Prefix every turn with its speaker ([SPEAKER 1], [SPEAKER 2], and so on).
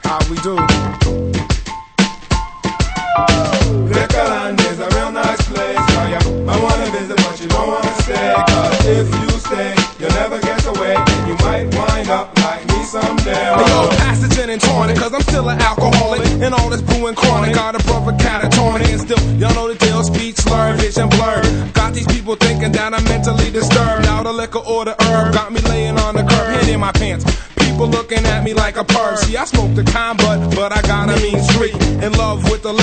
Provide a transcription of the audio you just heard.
[SPEAKER 1] how we do.
[SPEAKER 2] Liquorland is a real nice place. Now you might wanna visit, but you don't wanna stay. Cause if you stay, you'll never get away, and you might wind up like me someday.
[SPEAKER 1] Hey, yo, pass the gin and tonic, cause I'm still an alcoholic. And all this brewing chronic, got a brother catatonic. And still, y'all know the deal, speech slur, vision blurred. Got these people thinking that I'm mentally disturbed. Now the liquor or the herb got me laying on the curb, hand in my pants. People looking at me like a perv. See, I smoke the con, but I got a mean streak. In love with the